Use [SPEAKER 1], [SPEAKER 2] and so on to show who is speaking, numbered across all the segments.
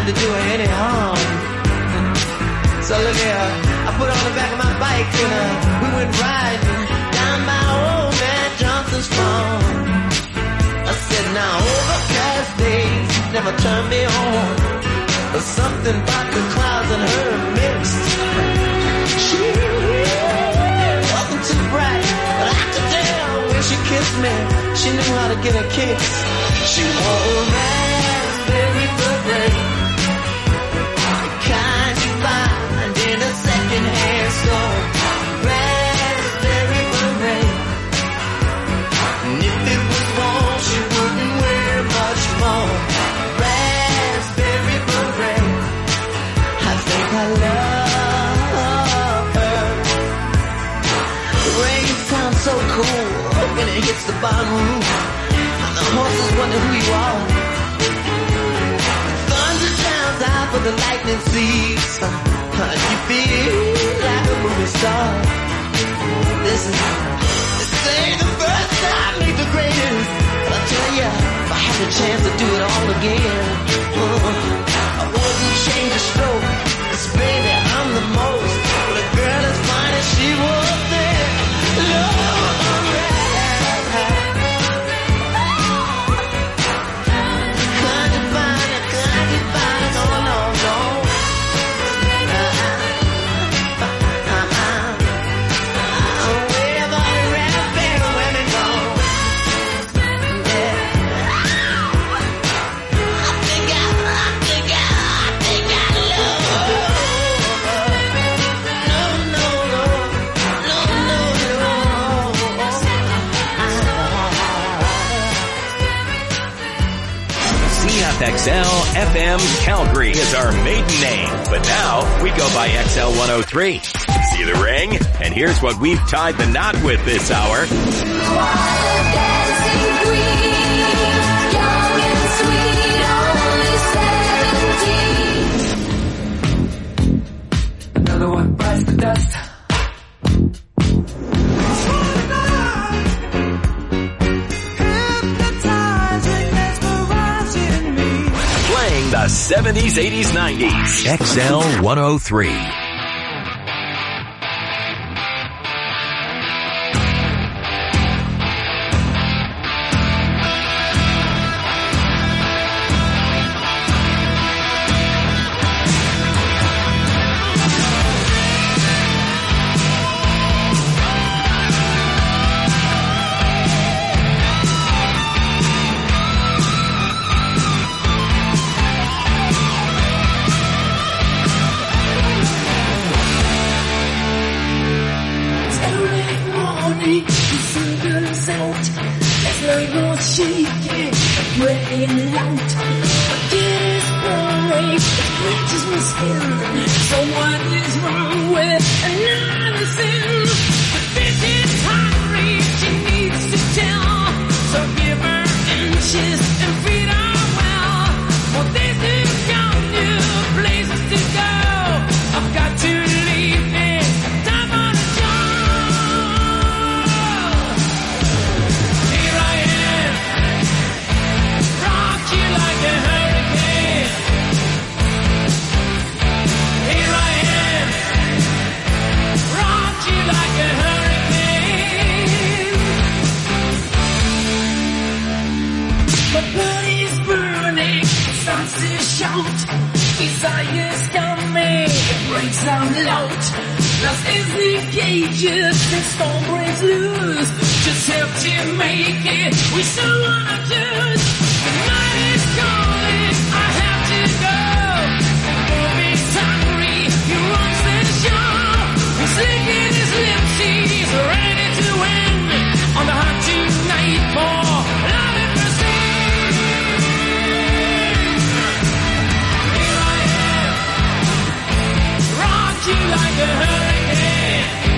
[SPEAKER 1] time to do her any harm. So look here, I put her on the back of my bike and we went riding down by old man Johnson's farm. I said, now overcast days never turn me on. There's something about the clouds and her mist. She wasn't too bright, but I could tell when she kissed me, she knew how to get a kiss. She wore a raspberry beret, the kind you find in a second-hand store. Raspberry beret, and if it was warm, she wouldn't wear much more. Raspberry beret, I think I love her. The rain sounds so cool when it hits the bottom roof. The horses wonder who you are. Thunder sounds out for the lightning sees. You feel like a movie star. This ain't the first time, ain't the greatest. But I tell ya, if I had the chance to do it all again, I wouldn't change a stroke. 'Cause baby, I'm the most. But a girl as fine as she was there. Lord,
[SPEAKER 2] XL FM Calgary is our maiden name, but now we go by XL 103. See the ring? And here's what we've tied the knot with this hour.
[SPEAKER 3] Another one bites the dust.
[SPEAKER 2] The 70s, 80s, 90s. XL 103.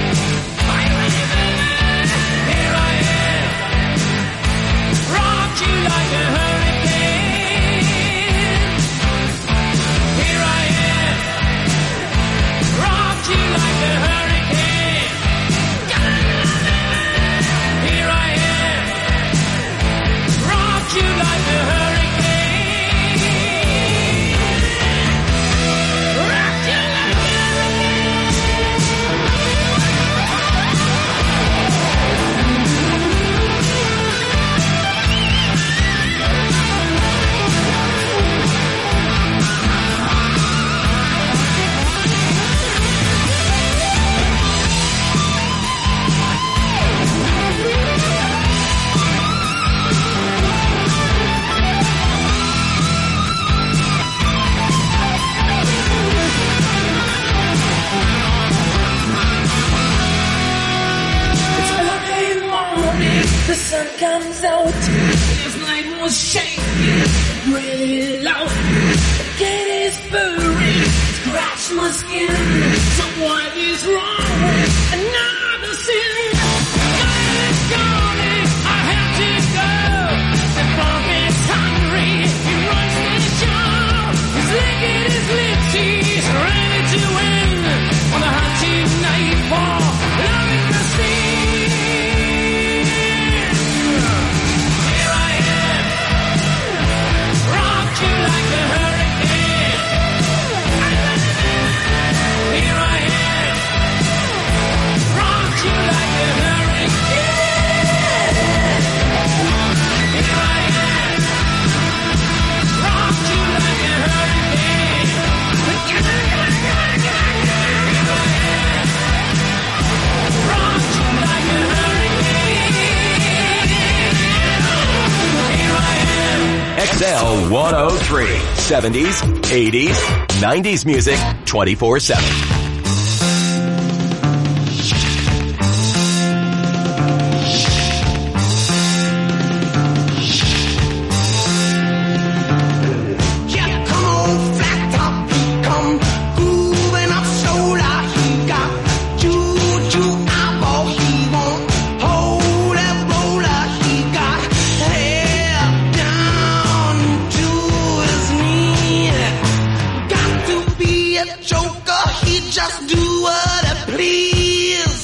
[SPEAKER 4] Rock you
[SPEAKER 3] The sun comes out. This night was shaking, really loud. The cat is furry, scratch my skin. So what is wrong? Another sin. Calling, I have to go. The fog is hungry, he runs the show. He's licking his lips, he's ready to win. On the hunting night for love in the sea. Here I am, rock you like a hurricane. Here I am, rock you like a hurricane. Here I am, rock you like a hurricane. Here I am, rock you like a hurricane. Here I am.
[SPEAKER 2] XL 103. 70s, 80s, 90s music 24/7.
[SPEAKER 1] Yeah, come on, flat top, come grooving up solar. He got juju eyeball, he won't hold that roller. He got hair down to his knee. Got to be a joker, he just do what he please.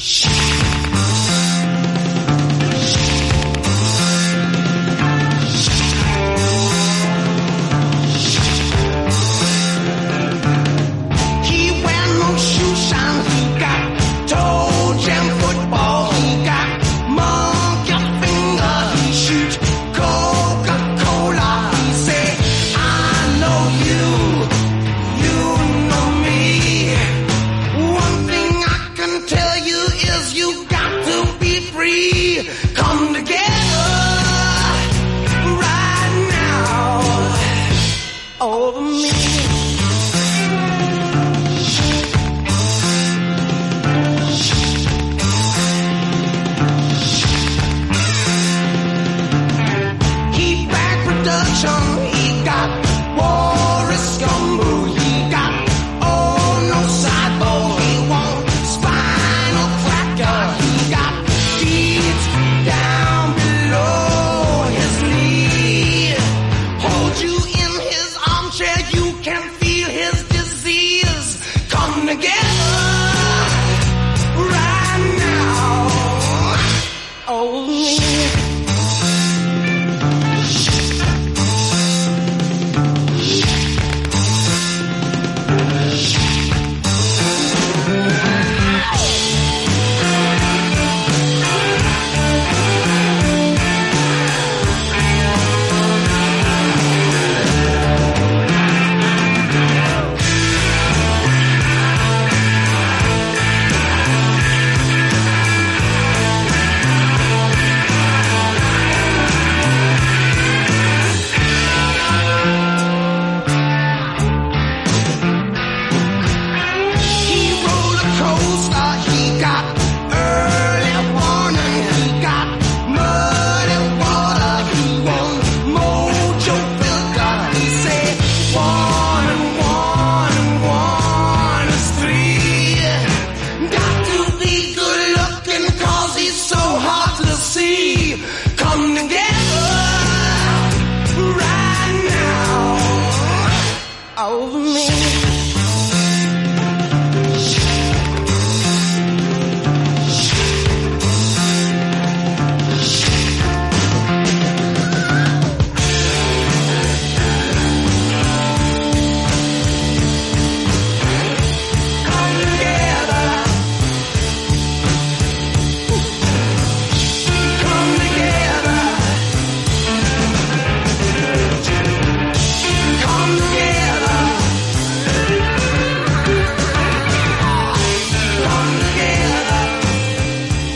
[SPEAKER 1] He wear no shoe shine, he got toe jam football, he got monkey finger, he shoot Coca-Cola, he say, I know you, you know me. One thing I can tell you is you got to be free. Come together right now over me. Heat back production, he got Boris Gumbo, he got no sideball, he won't spinal cracker, he got feet down below his knee. Hold you in his armchair, you can feel his disease. Come together right now over me. He roller coaster, he got early warning, he got muddy water, he won't mojo filter, he say one and one is three. Got to be good looking cause he's so hard to see. Come together right now over me. Come together. Come together. Come together. Come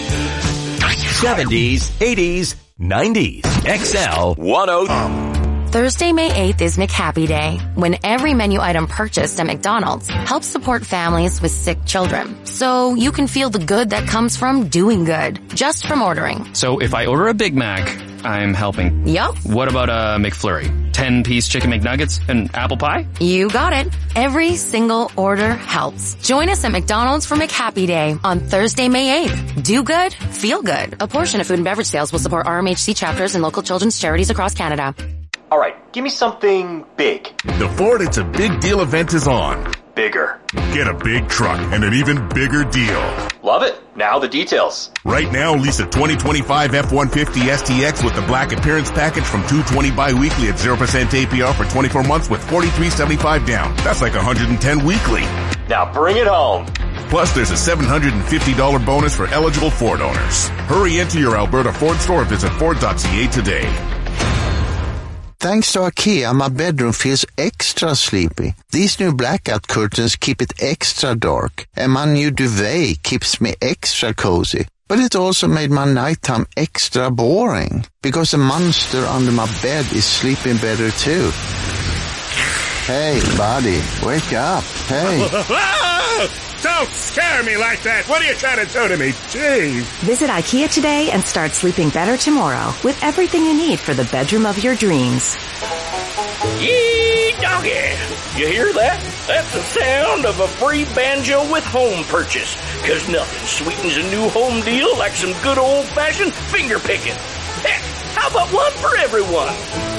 [SPEAKER 1] together.
[SPEAKER 2] 70s, 80s, 90s. XL 103.
[SPEAKER 4] Thursday, May 8th is McHappy Day, when every menu item purchased at McDonald's helps support families with sick children. So you can feel the good that comes from doing good, just from ordering.
[SPEAKER 5] So if I order a Big Mac, I'm helping.
[SPEAKER 4] Yup.
[SPEAKER 5] What about a McFlurry? 10-piece chicken McNuggets and apple pie?
[SPEAKER 4] You got it. Every single order helps. Join us at McDonald's for McHappy Day on Thursday, May 8th. Do good, feel good. A portion of food and beverage sales will support RMHC chapters and local children's charities across Canada.
[SPEAKER 6] All right, give me something big.
[SPEAKER 7] The Ford It's a Big Deal event is on.
[SPEAKER 6] Bigger.
[SPEAKER 7] Get a big truck and an even bigger deal.
[SPEAKER 6] Love it. Now the details.
[SPEAKER 7] Right now, lease a 2025 F-150 STX with the black appearance package from $220 bi-weekly at 0% APR for 24 months with $43.75 down. That's like $110 weekly.
[SPEAKER 6] Now bring it home.
[SPEAKER 7] Plus, there's a $750 bonus for eligible Ford owners. Hurry into your Alberta Ford store or visit Ford.ca today.
[SPEAKER 8] Thanks to IKEA, my bedroom feels extra sleepy. These new blackout curtains keep it extra dark, and my new duvet keeps me extra cozy. But it also made my nighttime extra boring, because the monster under my bed is sleeping better too. Hey, buddy, wake up. Hey.
[SPEAKER 7] Don't scare me like that. What are you trying to do to me? Jeez.
[SPEAKER 9] Visit IKEA today and start sleeping better tomorrow with everything you need for the bedroom of your dreams.
[SPEAKER 10] Yee, doggy. You hear that? That's the sound of a free banjo with home purchase. 'Cause nothing sweetens a new home deal like some good old-fashioned finger picking. Heck, how about one for everyone?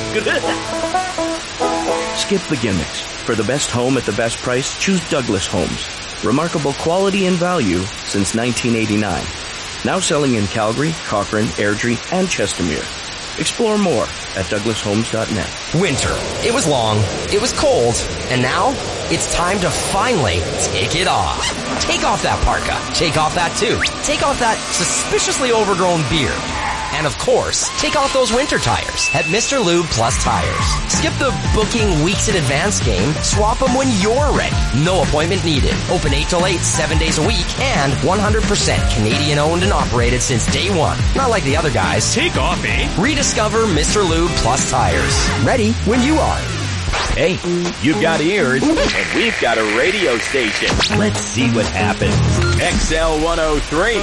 [SPEAKER 11] Skip the gimmicks. For the best home at the best price, choose Douglas Homes. Remarkable quality and value since 1989. Now selling in Calgary, Cochrane, Airdrie, and Chestermere. Explore more at douglashomes.net.
[SPEAKER 12] Winter. It was long, it was cold, and now it's time to finally take it off. Take off that parka. Take off that too. Take off that suspiciously overgrown beard. And of course, take off those winter tires at Mr. Lube Plus Tires. Skip the booking weeks in advance game. Swap them when you're ready. No appointment needed. Open 8 till 8, 7 days a week, and 100% Canadian owned and operated since day one. Not like the other guys.
[SPEAKER 2] Take off, eh?
[SPEAKER 12] Rediscover Mr. Lube Plus Tires. Ready when you are.
[SPEAKER 2] Hey, you've got ears, and we've got a radio station. Let's see what happens. XL 103.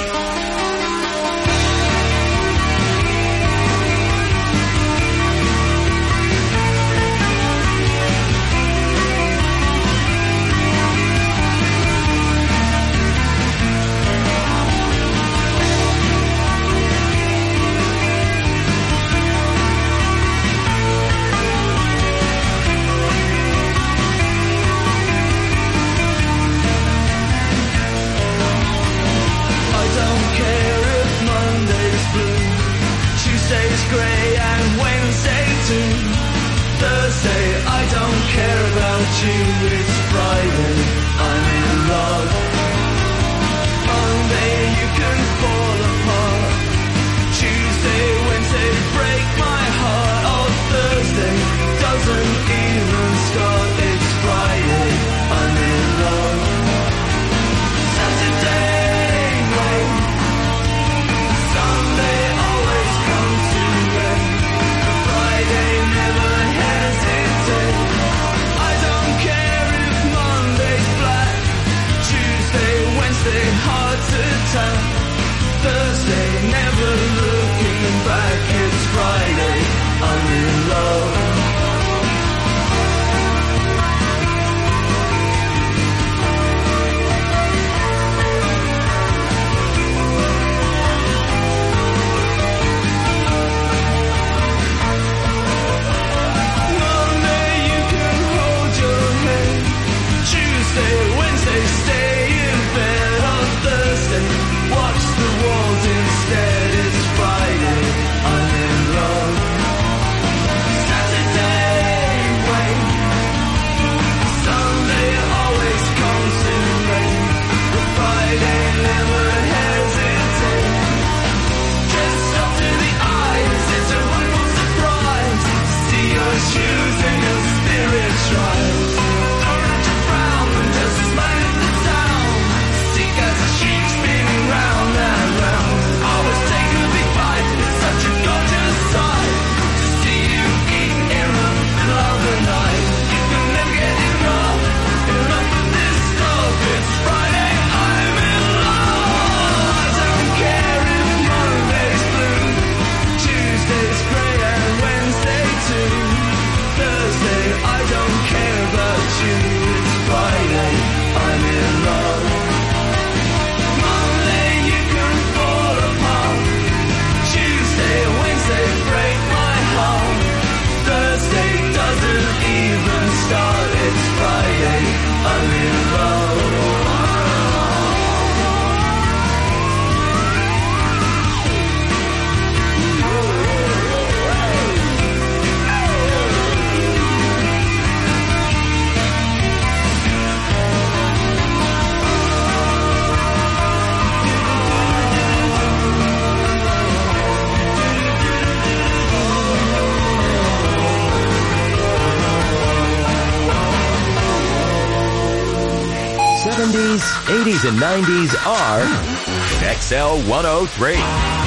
[SPEAKER 3] I don't care.
[SPEAKER 2] 80s and 90s are XL 103.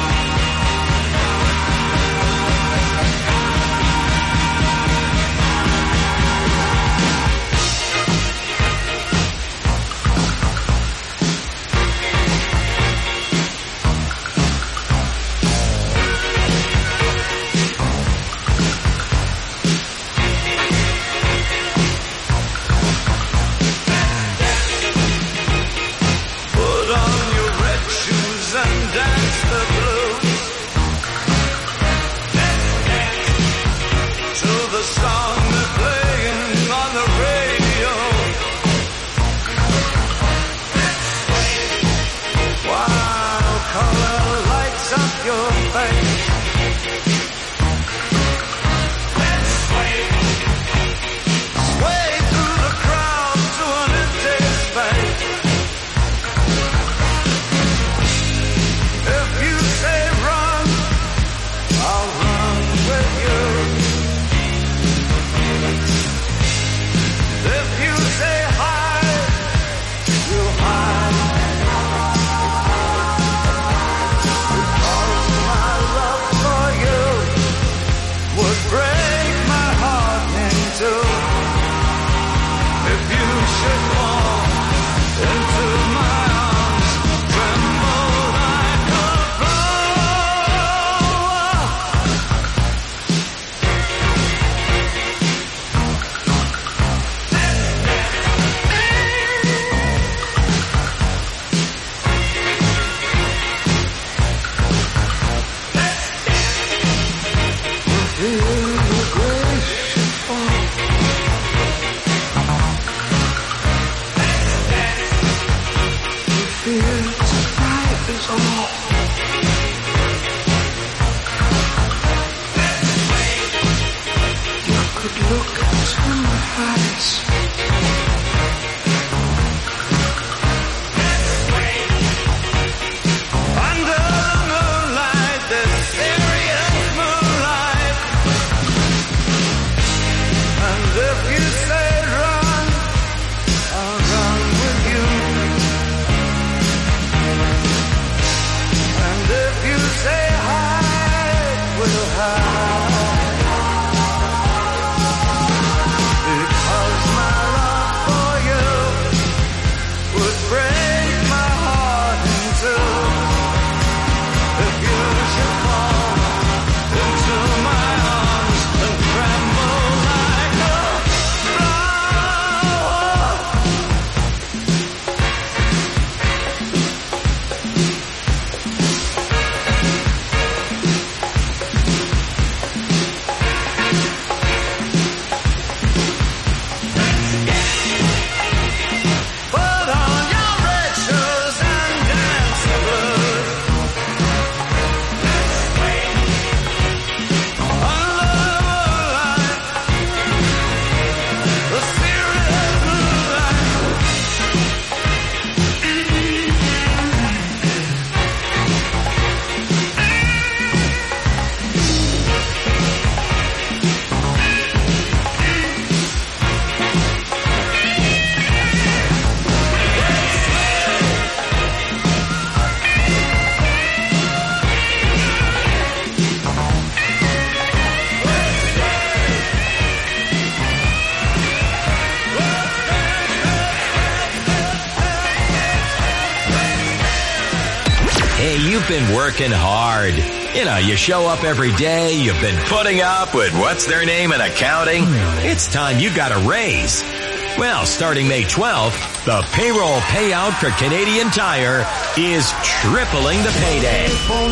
[SPEAKER 2] You've been working hard. You know, you show up every day, you've been putting up with what's their name in accounting. It's time you got a raise. Well, starting May 12th, the payroll payout for Canadian Tire is tripling the payday.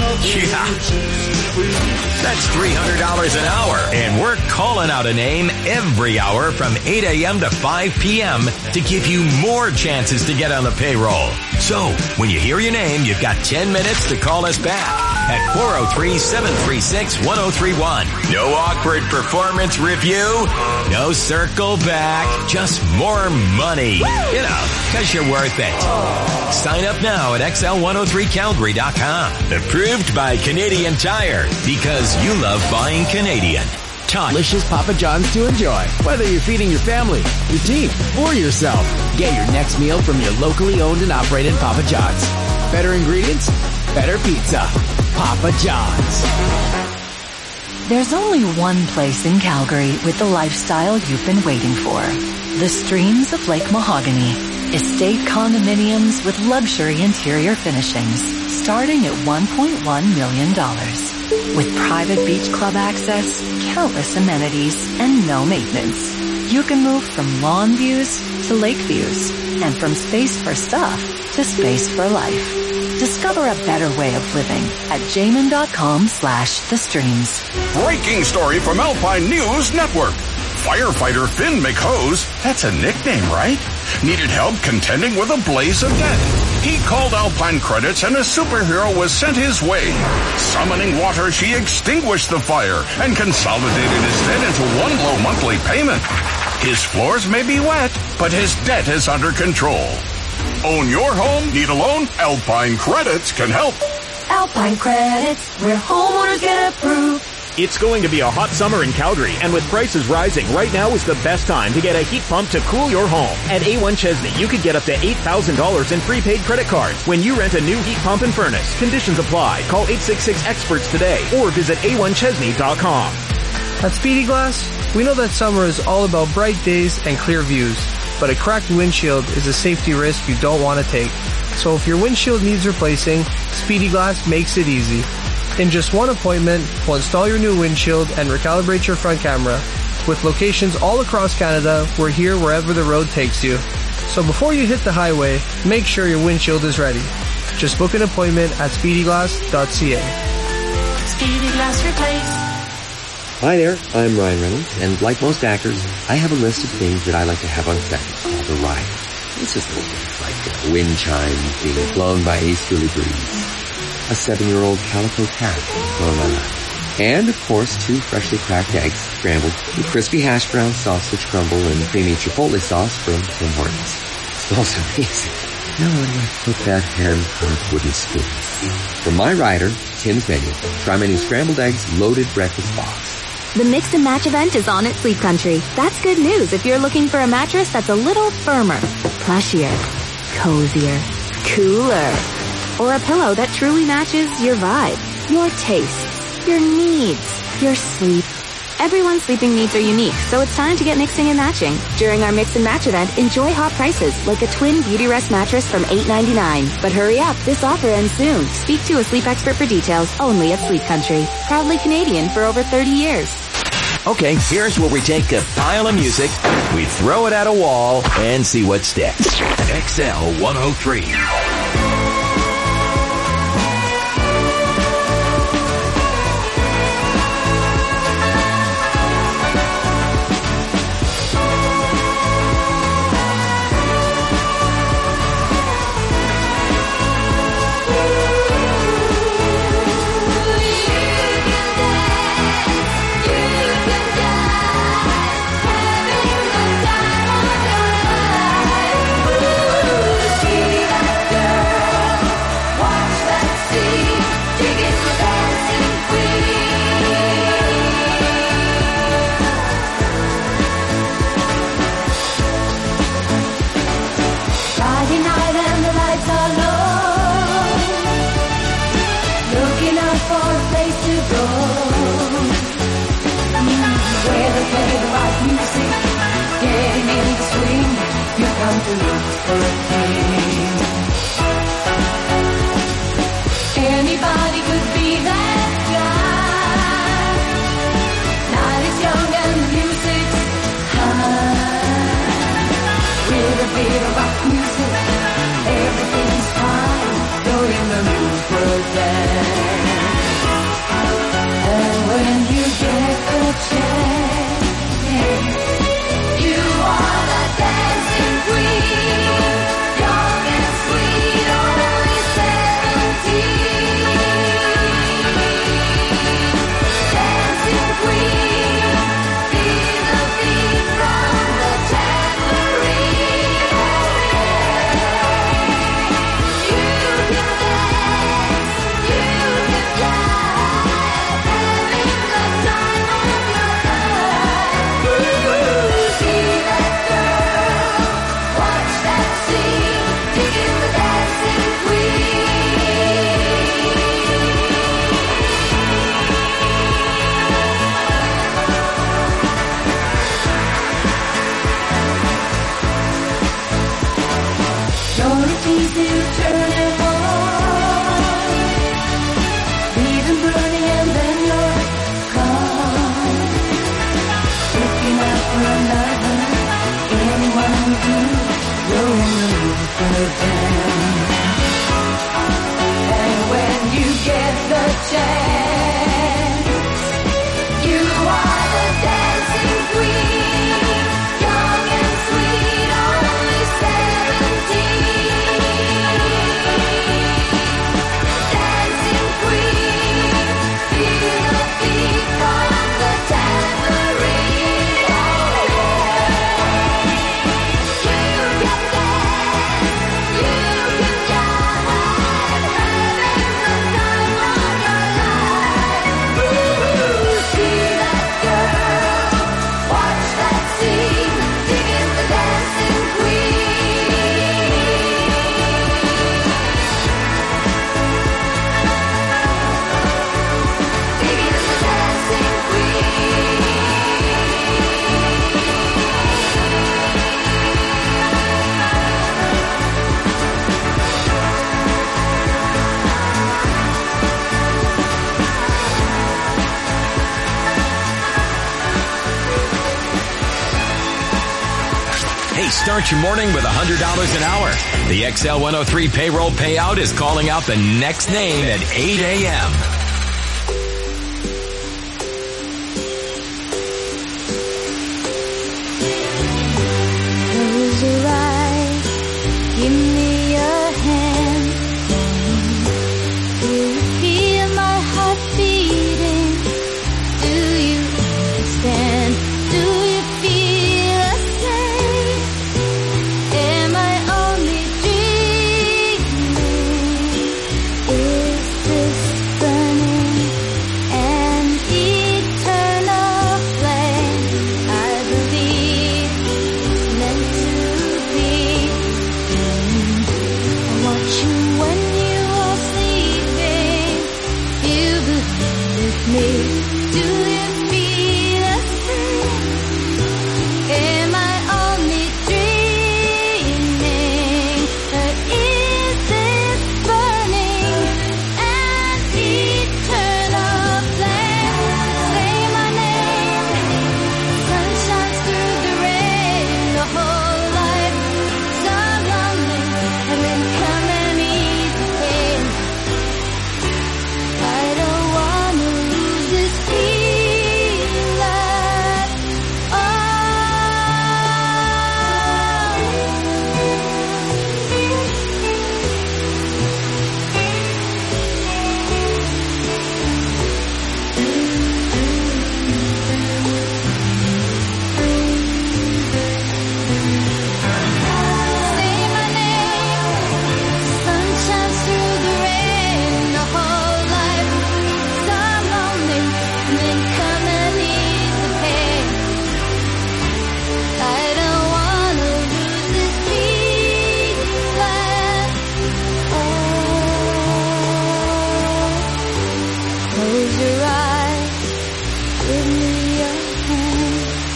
[SPEAKER 2] Yeah. That's $300 an hour, and we're calling out a name every hour from 8 a.m. to 5 p.m. to give you more chances to get on the payroll. So, when you hear your name, you've got 10 minutes to call us back at 403-736-1031. No awkward performance review, no circle back, just more money. You know, because you're worth it. Sign up now at XL103Calgary.com. Approved by Canadian Tire, because you love buying Canadian. time.
[SPEAKER 13] Delicious Papa John's to enjoy. Whether you're feeding your family, your team, or yourself, get your next meal from your locally owned and operated Papa John's. Better ingredients, better pizza. Papa John's.
[SPEAKER 14] There's only one place in Calgary with the lifestyle you've been waiting for. The Streams of Lake Mahogany. Estate condominiums with luxury interior finishings starting at $1.1 million. With private beach club access, countless amenities, and no maintenance. You can move from lawn views to lake views and from space for stuff to space for life. Discover a better way of living at jamin.com/thestreams.
[SPEAKER 15] Breaking story from Alpine News Network. Firefighter Finn McHose, that's a nickname, right? Needed help contending with a blaze of death. He called Alpine Credits and a superhero was sent his way. Summoning water, she extinguished the fire and consolidated his debt into one low monthly payment. His floors may be wet, but his debt is under control. Own your home? Need a loan? Alpine Credits can help.
[SPEAKER 14] Alpine Credits, where homeowners get approved.
[SPEAKER 16] It's going to be a hot summer in Calgary, and with prices rising, right now is the best time to get a heat pump to cool your home. At A1 Chesney, you could get up to $8,000 in prepaid credit cards when you rent a new heat pump and furnace. Conditions apply. Call 866-EXPERTS today or visit a1chesney.com.
[SPEAKER 17] At Speedy Glass, we know that summer is all about bright days and clear views, but a cracked windshield is a safety risk you don't want to take. So if your windshield needs replacing, Speedy Glass makes it easy. In just one appointment, we'll install your new windshield and recalibrate your front camera. With locations all across Canada, we're here wherever the road takes you. So before you hit the highway, make sure your windshield is ready. Just book an appointment at speedyglass.ca.
[SPEAKER 3] Speedy Glass Replace.
[SPEAKER 18] Hi there, I'm Ryan Reynolds, and like most actors, I have a list of things that I like to have on set called a ride. It's just little things like wind chimes being blown by a easterly breeze, a 7-year-old calico cat blowing my lap, and of course 2 freshly cracked eggs scrambled with crispy hash brown sausage crumble and creamy chipotle sauce from Tim Hortons. Smells amazing. Now where do I put that hand-carved wooden spoon? From my rider, Tim's Menu, try my new scrambled eggs loaded breakfast box.
[SPEAKER 19] The Mix and Match event is on at Sleep Country. That's good news if you're looking for a mattress that's a little firmer, plushier, cozier, cooler, or a pillow that truly matches your vibe, your tastes, your needs, your sleep. Everyone's sleeping needs are unique, so it's time to get mixing and matching. During our Mix and Match event, enjoy hot prices like a twin Beauty Rest mattress from $8.99. But hurry up, this offer ends soon. Speak to a sleep expert for details only at Sleep Country. Proudly Canadian for over 30 years.
[SPEAKER 2] Okay, here's where we take a pile of music, we throw it at a wall, and see what sticks. XL 103. Start your morning with $100 an hour. The XL 103 payroll payout is calling out the next name at 8 a.m.
[SPEAKER 3] Close your eyes, give me your hand. Do you feel my heart beating? Do you understand? Do you feel the same? Am I only dreaming? Is this burning an eternal flame? I believe meant to be. I watch you when you are sleeping. You believe with me. Do you feel the same? Am I only dreaming? Or is this burning an eternal flame? Say my name. Sun shines through the rain. The whole life surrounding, and then come and ease the pain. I don't wanna lose this feeling. Oh. Say my name. Sun shines through the rain. The whole life surrounding, and then come and ease the pain. I don't wanna lose this feeling. Oh. Close your eyes, give me your hand.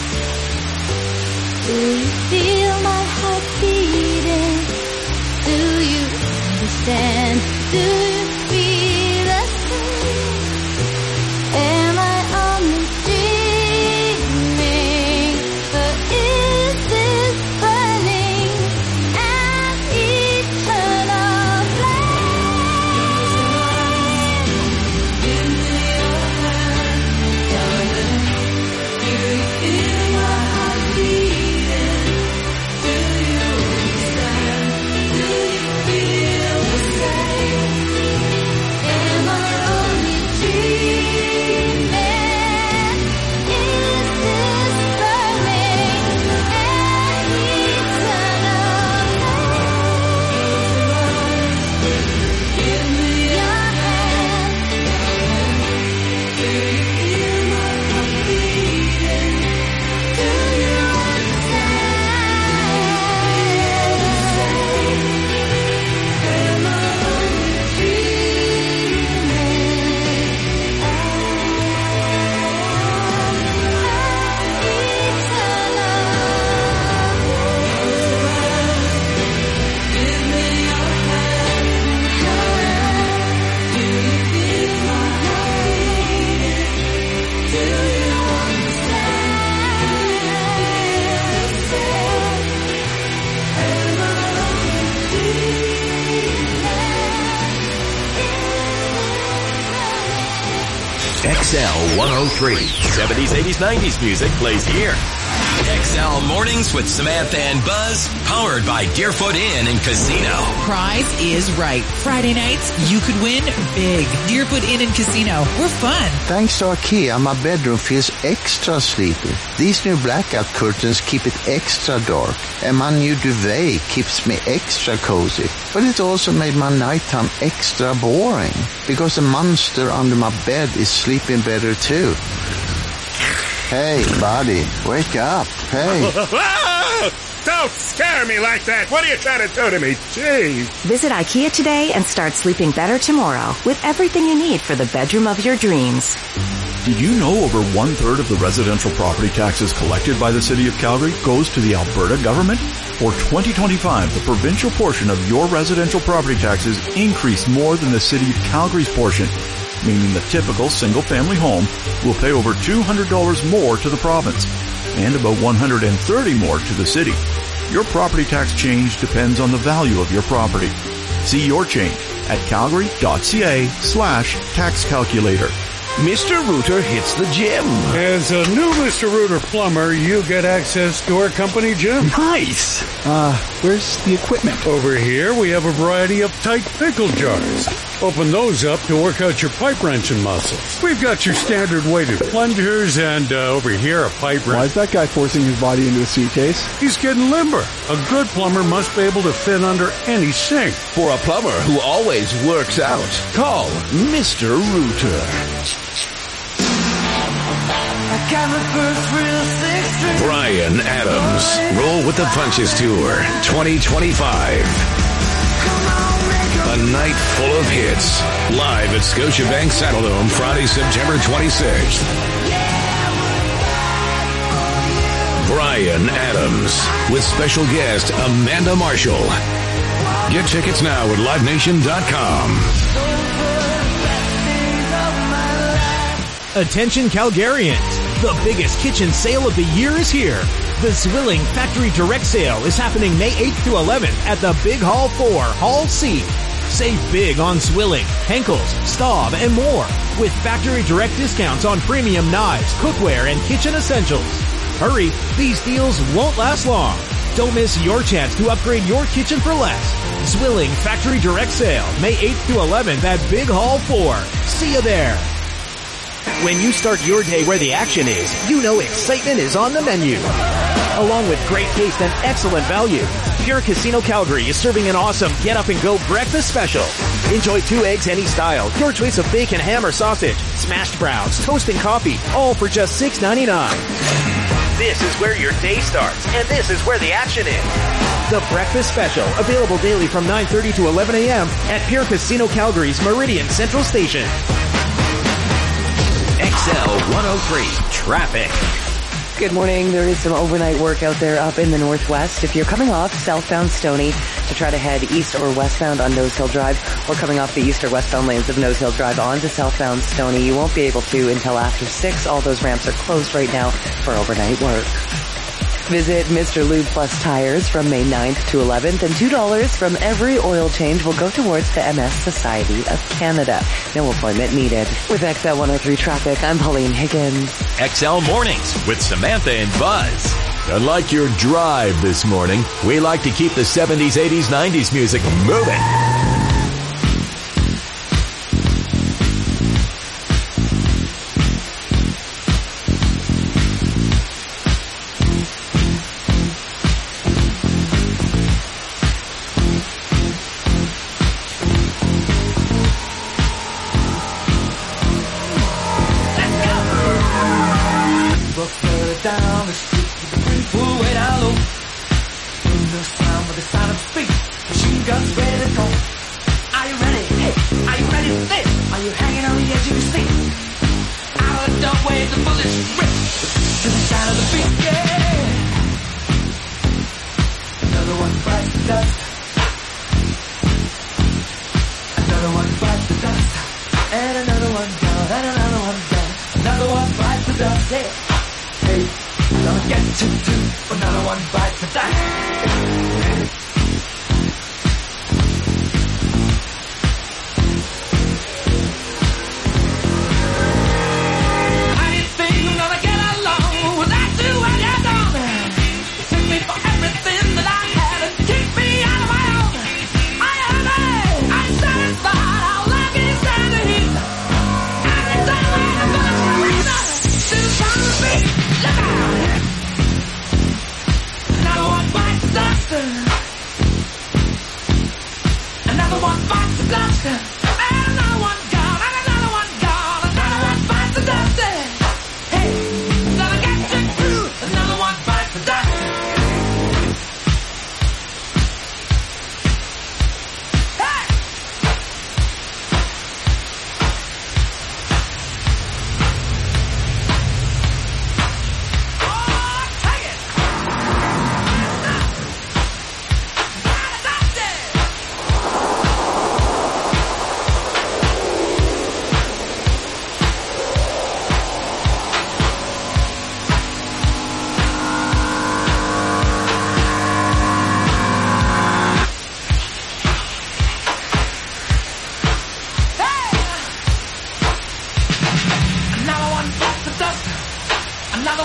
[SPEAKER 3] Do you feel my heart beating? Do you understand? Do you feel the same? Am I only dreaming? Or is this burning an eternal flame? Give me your hand, darling. Do you feel my heart beating? Do you understand? Do you feel the same? Am I only dreaming? Is this burning an eternal flame? Give me your hand. Do you feel my heart beating? Do you understand? Am I only
[SPEAKER 2] XL 103. 70s, 80s, 90s music plays here. XL Mornings with Samantha and Buzz, powered by Deerfoot Inn and Casino.
[SPEAKER 20] Prize is right. Friday nights, you could win big. Deerfoot Inn and Casino. We're fun.
[SPEAKER 8] Thanks to IKEA, my bedroom feels extra sleepy. These new blackout curtains keep it extra dark, and my new duvet keeps me extra cozy. But it also made my nighttime extra boring, because the monster under my bed is sleeping better too. Hey, buddy, wake up. Hey.
[SPEAKER 15] Don't scare me like that. What are you trying to do to me? Jeez.
[SPEAKER 9] Visit IKEA today and start sleeping better tomorrow with everything you need for the bedroom of your dreams.
[SPEAKER 21] Did you know over 1/3 of the residential property taxes collected by the City of Calgary goes to the Alberta government? For 2025, the provincial portion of your residential property taxes increased more than the City of Calgary's portion, meaning the typical single-family home will pay over $200 more to the province and about $130 more to the city. Your property tax change depends on the value of your property. See your change at calgary.ca/tax calculator.
[SPEAKER 1] Mr. Rooter hits the gym.
[SPEAKER 22] As a new Mr. Rooter plumber, you get access to our company gym.
[SPEAKER 1] Nice. Where's the equipment?
[SPEAKER 22] Over here, we have a variety of tight pickle jars. Open those up to work out your pipe wrenching muscles. We've got your standard weighted plungers, and over here, a pipe wrench.
[SPEAKER 1] Why is that guy forcing his body into a suitcase?
[SPEAKER 22] He's getting limber. A good plumber must be able to fit under any sink.
[SPEAKER 1] For a plumber who always works out, call Mr. Rooter.
[SPEAKER 23] Bryan Adams, Roll with the Punches Tour 2025. A night full of hits. Live at Scotiabank Saddledome Friday, September 26th. Bryan Adams with special guest Amanda Marshall. Get tickets now at livenation.com.
[SPEAKER 16] Attention Calgarians, the biggest kitchen sale of the year is here. The Zwilling Factory Direct Sale is happening May 8th to 11th at the Big Hall 4, Hall C. Save big on Zwilling, Henkel's, Staub, and more with factory direct discounts on premium knives, cookware, and kitchen essentials. Hurry, these deals won't last long. Don't miss your chance to upgrade your kitchen for less. Zwilling Factory Direct Sale, May 8th to 11th at Big Hall 4. See you there. When you start your day where the action is, you know excitement is on the menu. Along with great taste and excellent value, Pure Casino Calgary is serving an awesome get-up-and-go breakfast special. Enjoy 2 eggs any style, your choice of bacon, ham, or sausage, smashed browns, toast, and coffee, all for just $6.99. This is where your day starts, and this is where the action is. The breakfast special, available daily from 9:30 to 11 a.m. at Pure Casino Calgary's Meridian Central Station.
[SPEAKER 2] XL 103 Traffic.
[SPEAKER 24] Good morning. There is some overnight work out there up in the northwest. If you're coming off southbound Stoney to try to head east or westbound on Nose Hill Drive, or coming off the east or westbound lanes of Nose Hill Drive onto southbound Stoney, you won't be able to until after 6. All those ramps are closed right now for overnight work. Visit Mr. Lube Plus Tires from May 9th to 11th, and $2 from every oil change will go towards the MS Society of Canada. No appointment needed. With XL 103 Traffic, I'm Pauline Higgins.
[SPEAKER 2] XL Mornings with Samantha and Buzz. Unlike your drive this morning, we like to keep the 70s, 80s, 90s music moving.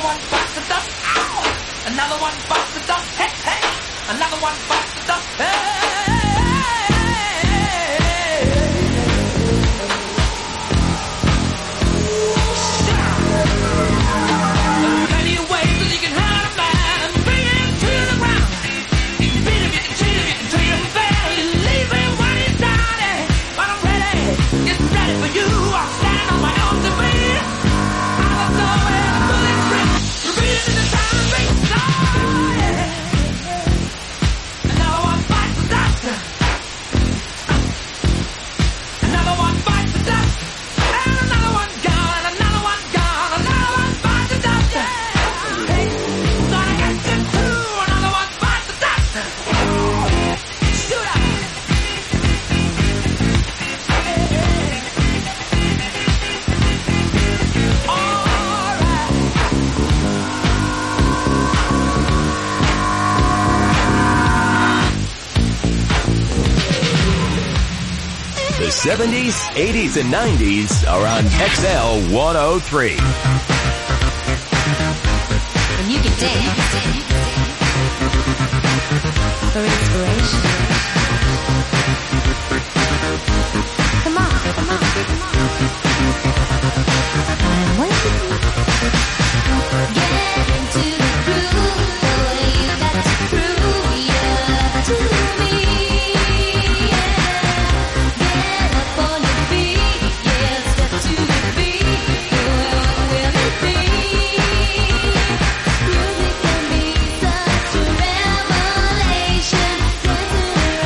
[SPEAKER 3] Another one bites the dust. Ow! Another one bites the dust. Hey, hey! Another one bites the dust. Hey!
[SPEAKER 2] The 70s, 80s, and 90s are on XL 103.
[SPEAKER 4] And you can dance for inspiration. Come on, come on, come on. I'm waiting. Get into the groove, boy, you got to prove you're to me. Get up on your feet, yeah, step to the beat. What will it be? Music can be such a revelation. Dancing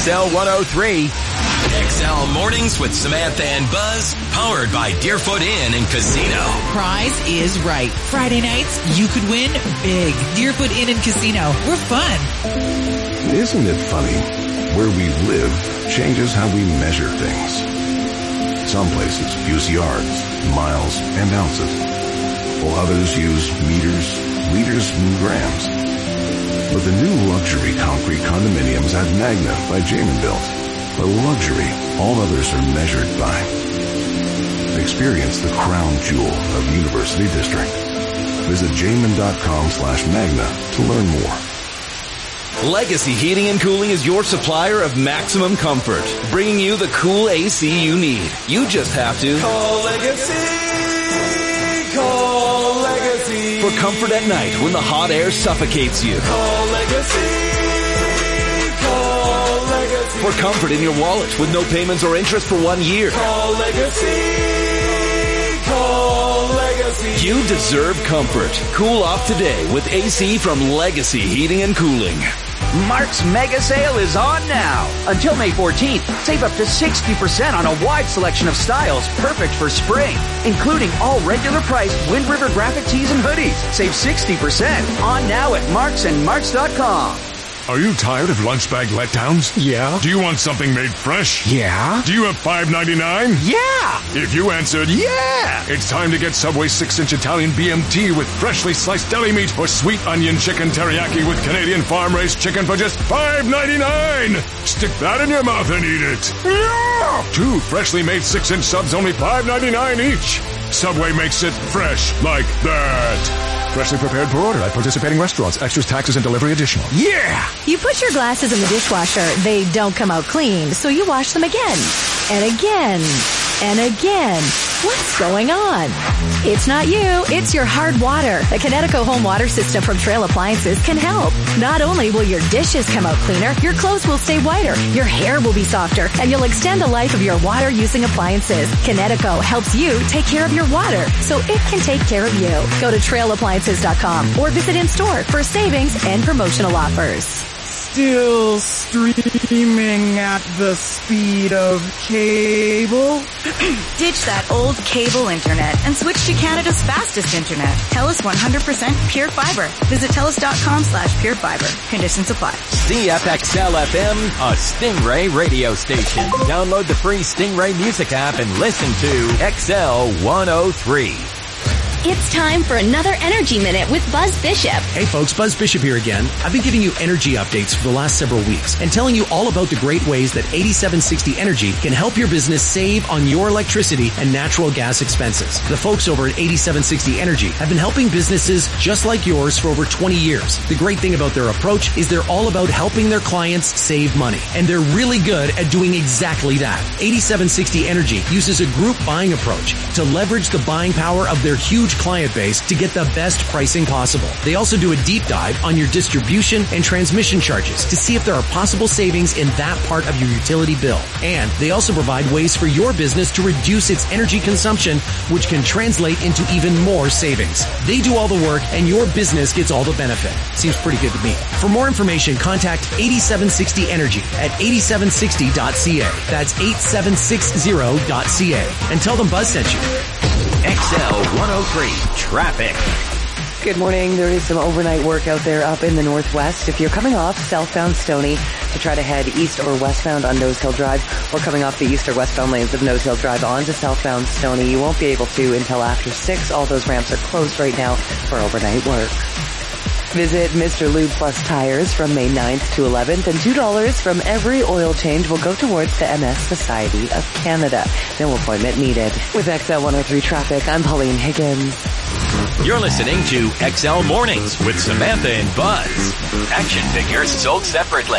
[SPEAKER 2] XL 103. XL Mornings with Samantha and Buzz, powered by Deerfoot Inn and Casino.
[SPEAKER 20] Prize is right. Friday nights, you could win big. Deerfoot Inn and Casino. We're fun.
[SPEAKER 5] Isn't it funny? Where we live changes how we measure things. Some places use yards, miles, and ounces, while others use meters, liters, and grams. But the new luxury concrete condominiums at Magna by Jamin Built, a luxury all others are measured by. Experience the crown jewel of University District. Visit jamin.com/magna to learn more.
[SPEAKER 1] Legacy Heating and Cooling is your supplier of maximum comfort, bringing you the cool AC you need. You just have to
[SPEAKER 3] Call Legacy. Call Legacy.
[SPEAKER 1] for comfort at night when the hot air suffocates you.
[SPEAKER 3] Call Legacy. Call Legacy.
[SPEAKER 1] For comfort in your wallet with no payments or interest for 1 year.
[SPEAKER 3] Call Legacy. Call Legacy.
[SPEAKER 1] You deserve comfort. Cool off today with AC from Legacy Heating and Cooling.
[SPEAKER 6] Mark's Mega Sale is on now. Until May 14th, save up to 60% on a wide selection of styles perfect for spring, including all regular priced Wind River graphic tees and hoodies. Save 60% on now at Marks and Marks.com.
[SPEAKER 7] Are you tired of lunch bag letdowns?
[SPEAKER 10] Yeah.
[SPEAKER 7] Do you want something made fresh?
[SPEAKER 10] Yeah.
[SPEAKER 7] Do you have $5.99?
[SPEAKER 10] Yeah.
[SPEAKER 7] If you answered yeah, it's time to get Subway 6-inch Italian BMT with freshly sliced deli meat or sweet onion chicken teriyaki with Canadian farm-raised chicken for just $5.99. Stick that in your mouth and eat it. Yeah. 2 freshly made 6-inch subs, only $5.99 each. Subway makes it fresh like that. Freshly prepared per order at participating restaurants. Extras, taxes, and delivery additional.
[SPEAKER 10] Yeah!
[SPEAKER 25] You put your glasses in the dishwasher, they don't come out clean, so you wash them again. And again. And again. What's going on? It's not you, it's your hard water. The Kinetico home water system from Trail Appliances can help. Not only will your dishes come out cleaner, your clothes will stay whiter, your hair will be softer, and you'll extend the life of your water-using appliances. Kinetico helps you take care of your water, so it can take care of you. Go to trailappliances.com or visit in-store for savings and promotional offers.
[SPEAKER 26] Still streaming at the speed of cable?
[SPEAKER 27] Ditch that old cable internet and switch to Canada's fastest internet. TELUS 100% Pure Fiber. Visit TELUS.com/purefiber. Conditions apply.
[SPEAKER 2] CFXL FM, a Stingray radio station. Download the free Stingray music app and listen to XL 103.
[SPEAKER 19] It's time for another Energy Minute with Buzz Bishop.
[SPEAKER 28] Hey folks, Buzz Bishop here again. I've been giving you energy updates for the last several weeks and telling you all about the great ways that 8760 Energy can help your business save on your electricity and natural gas expenses. The folks over at 8760 Energy have been helping businesses just like yours for over 20 years. The great thing about their approach is they're all about helping their clients save money. And they're really good at doing exactly that. 8760 Energy uses a group buying approach to leverage the buying power of their huge client base to get the best pricing possible. They also do a deep dive on your distribution and transmission charges to see if there are possible savings in that part of your utility bill. And they also provide ways for your business to reduce its energy consumption, which can translate into even more savings. They do all the work and your business gets all the benefit. Seems pretty good to me. For more information, contact 8760 Energy at 8760.ca. That's 8760.ca. And tell them Buzz sent you.
[SPEAKER 2] XL 103 Traffic.
[SPEAKER 24] Good morning. There is some overnight work out there up in the northwest. If you're coming off southbound Stony to try to head east or westbound on Nose Hill Drive, or coming off the east or westbound lanes of Nose Hill Drive onto southbound Stony, you won't be able to until after 6. All those ramps are closed right now for overnight work. Visit Mr. Lube Plus Tires from May 9th to 11th, and $2 from every oil change will go towards the MS Society of Canada. No appointment needed. With XL 103 Traffic, I'm Pauline Higgins.
[SPEAKER 2] You're listening to XL Mornings with Samantha and Buzz. Action figures sold separately.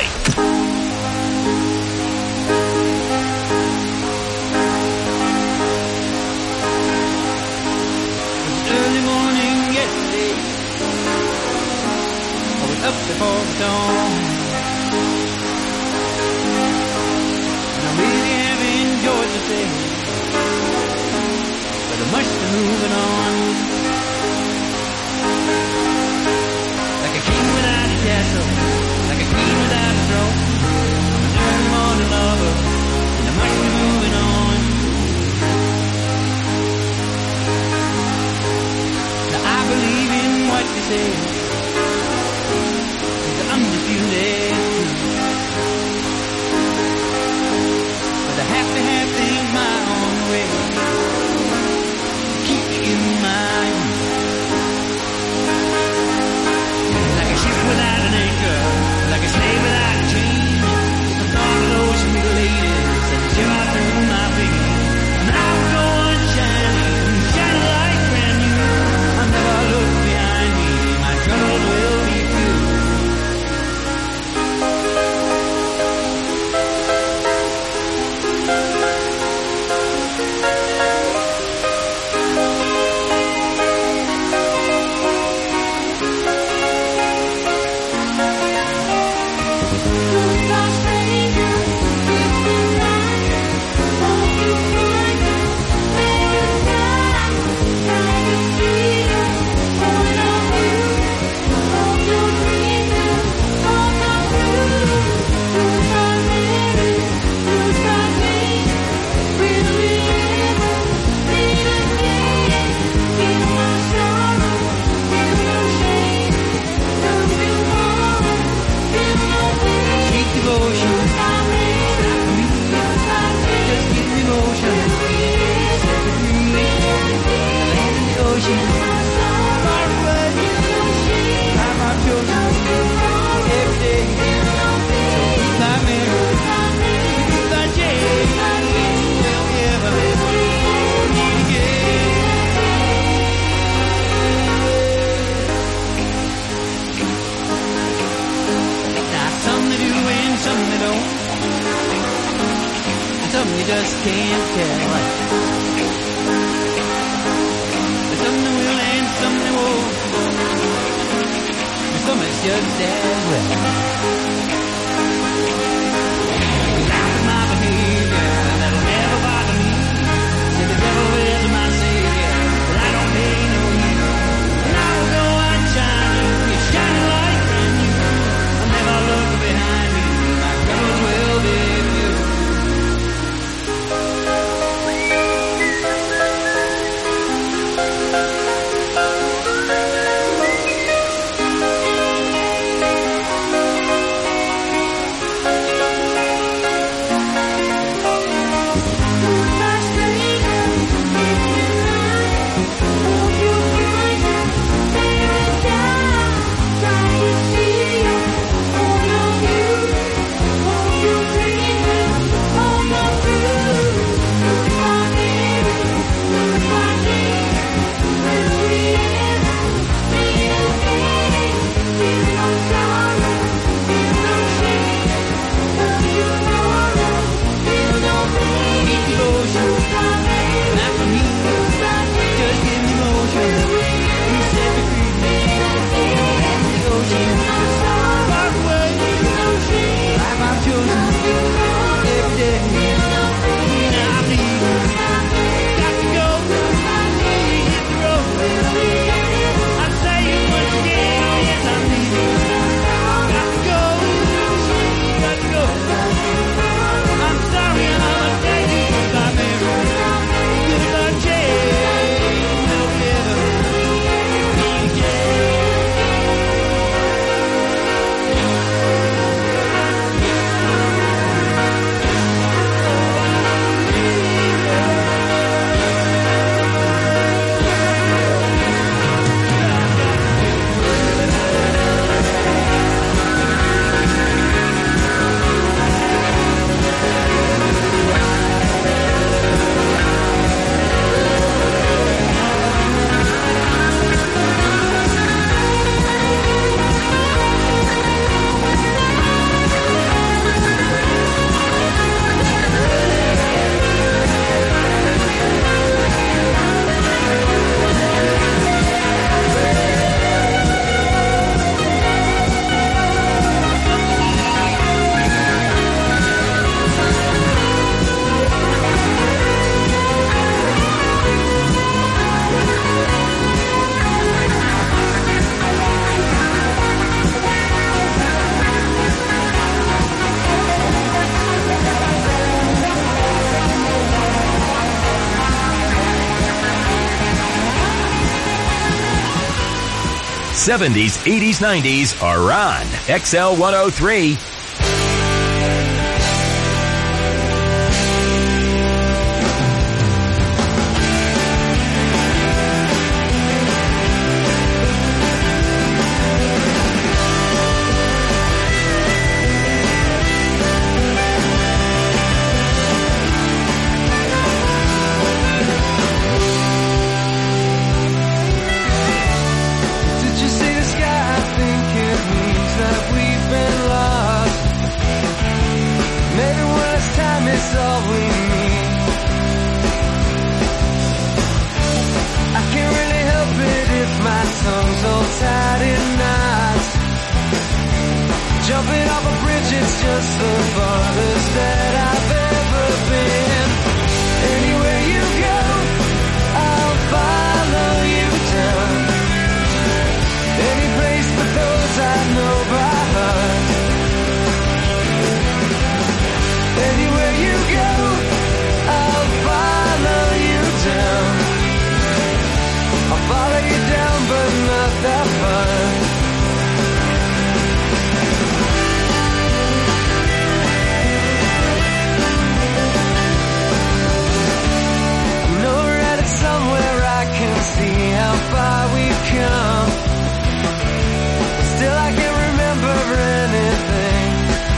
[SPEAKER 3] Early morning yesterday, I was up before the dawn, and I really have enjoyed the day, but I must be moving on. Like a king without a castle, like a queen without a throne, I'm an early morning Something you just can't tell. There's something will and something won't. There's something's just as well. That's my behavior that'll never bother me. Say the devil is my savior, but I don't pay no heed. And I will go out shining, you shining like brand new. I'll never look behind me, my troubles will be few.
[SPEAKER 2] '70s, '80s, '90s are on XL 103.
[SPEAKER 3] Did you see the sky? I think it means that we've been lost. bridge, it's just the farthest that I've ever been. Anywhere you go, I'll follow you down. Any place but those I know by heart. Anywhere you go, I'll follow you down. I'll follow you down, but not that far. I know we're headed somewhere I can see how far we've come. Still I can't remember anything.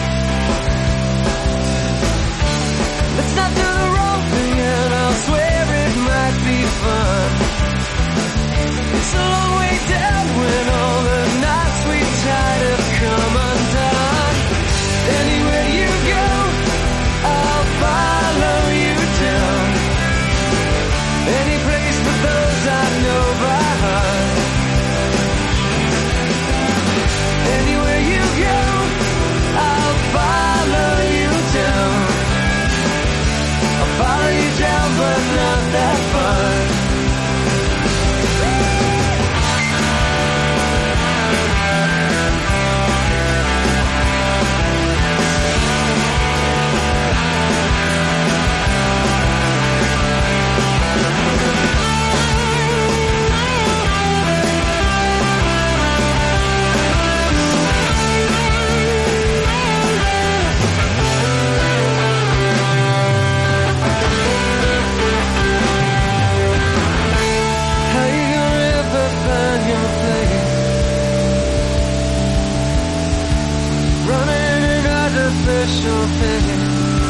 [SPEAKER 3] Let's not do the wrong thing and I'll swear it might be fun. It's a long way down when all the knots we tied have come undone. Anywhere you go, I'll follow you down. Any place but those I know by heart. Anywhere you go, I'll follow you down. I'll follow you down, but not that far. Artificial thing.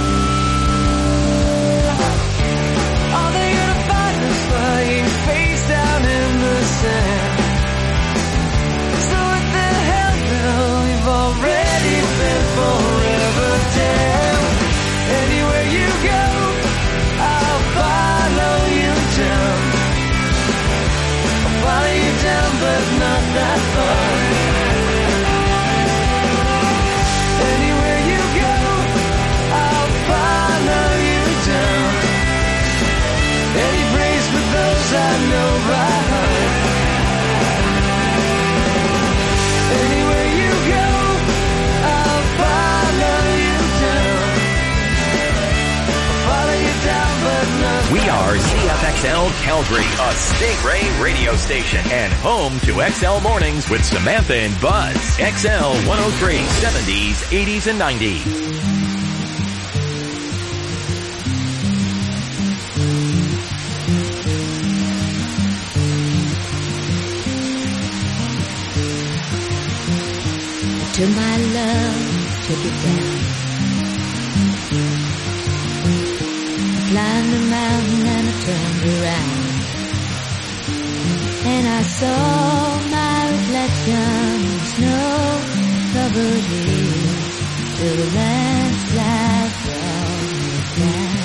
[SPEAKER 3] Are they gonna find us lying face down in the sand? So what the hell now? We've already been forever damned. Anywhere you go, I'll follow you down. I'll follow you down, but not that far. Anywhere you go, I'll follow you down. Any place but those I know by heart. Anywhere you go, I'll follow you down. I'll follow you down, but not.
[SPEAKER 2] We are CFXL Calgary, a Stingray radio station, and home to XL Mornings with Samantha and Buzz. XL 103, 70s, 80s, and 90s.
[SPEAKER 4] To my love, took it down. Climbed the mountain and I turned around. And I saw my reflection in snow-covered hills. Till the landslide brought me down.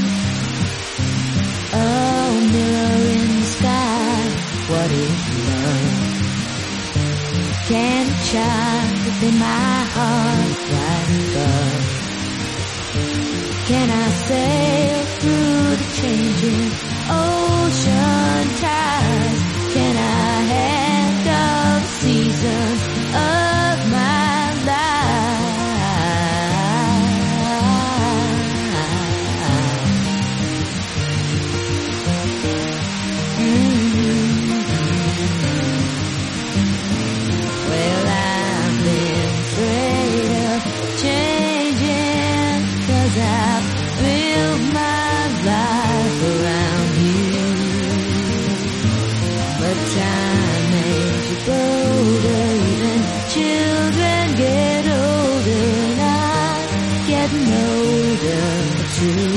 [SPEAKER 4] Oh, mirror in the sky, what is love? Can a child within my heart rise above? Can I sail through the changing ocean tides? Can I handle the seasons of my Well, I've been afraid of changing, 'cause I've built my life around you. But time makes you bolder, even children get older, and I'm getting older too.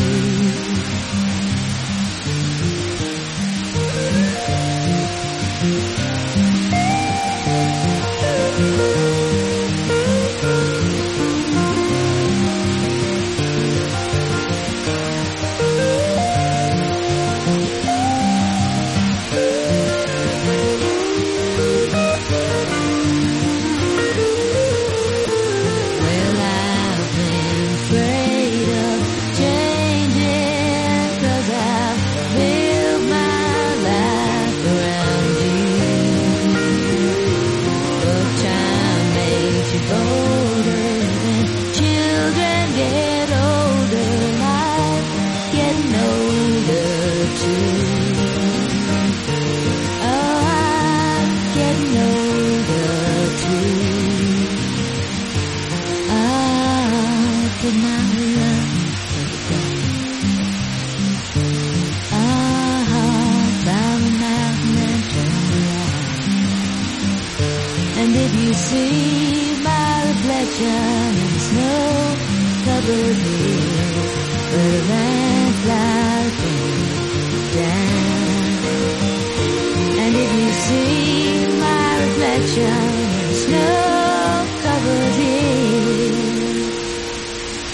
[SPEAKER 4] Well, take my love for the day. Found a mountain and turned me on. And if you see my reflection in the snow-covered hills, where the